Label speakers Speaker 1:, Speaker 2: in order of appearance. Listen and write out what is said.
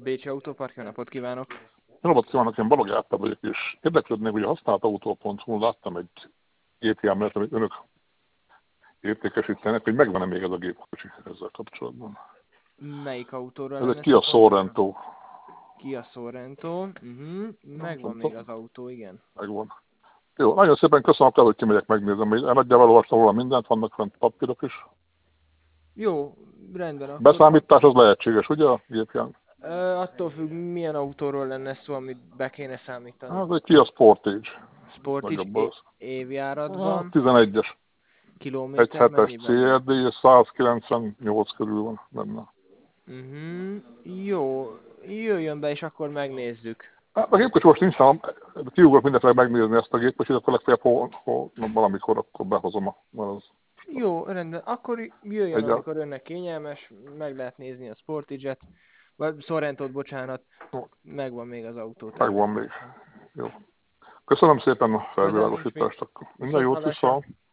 Speaker 1: Bécsi Autópark, jó napot kívánok!
Speaker 2: Jó napot kívánok, én Balogh Árpád vagyok, és érdeklődnék, hogy a használtautó.hu láttam egy gépjárművet, amit önök értékesítenek, hogy megvan-e még ez a gépkocsi ezzel kapcsolatban.
Speaker 1: Melyik autóról
Speaker 2: Ez egy
Speaker 1: lenne
Speaker 2: Kia
Speaker 1: szó pontosan?
Speaker 2: Sorento.
Speaker 1: Kia Sorento. Megvan még az autó, igen.
Speaker 2: Megvan. Jó, nagyon szépen köszönöm, hogy kimegyek, megnézem, hogy nagyjából olvastam róla mindent, vannak fent papírok is.
Speaker 1: Jó, rendben, akkor...
Speaker 2: Beszámítás az lehetséges, ugye a gépjármű?
Speaker 1: Attól függ, milyen autóról lenne szó, amit be kéne számítani.
Speaker 2: Ez egy Kia Sportage.
Speaker 1: Sportage évjáratban,
Speaker 2: 11-es. Egy
Speaker 1: kilométer
Speaker 2: 7-es
Speaker 1: mennyiben van?
Speaker 2: CRD, és 198 körül van benne.
Speaker 1: Jó, jöjjön be, és akkor megnézzük.
Speaker 2: Hát a gépkocsi most nincs nálam, kiugrok mindenféle megnézni ezt a gépkocsit, akkor legfeljebb valamikor akkor behozom az.
Speaker 1: Jó, rendben. Akkor jöjjön,
Speaker 2: Egy,
Speaker 1: amikor önnek kényelmes, meg lehet nézni a Sportage-et, vagy Sorrentót, bocsánat, megvan még az autó.
Speaker 2: megvan még. Jó. Köszönöm szépen a
Speaker 1: Közel nincs mit.
Speaker 2: felvilágosítást. Akkor minden
Speaker 1: Viszont
Speaker 2: jót
Speaker 1: hallásra.
Speaker 2: vissza.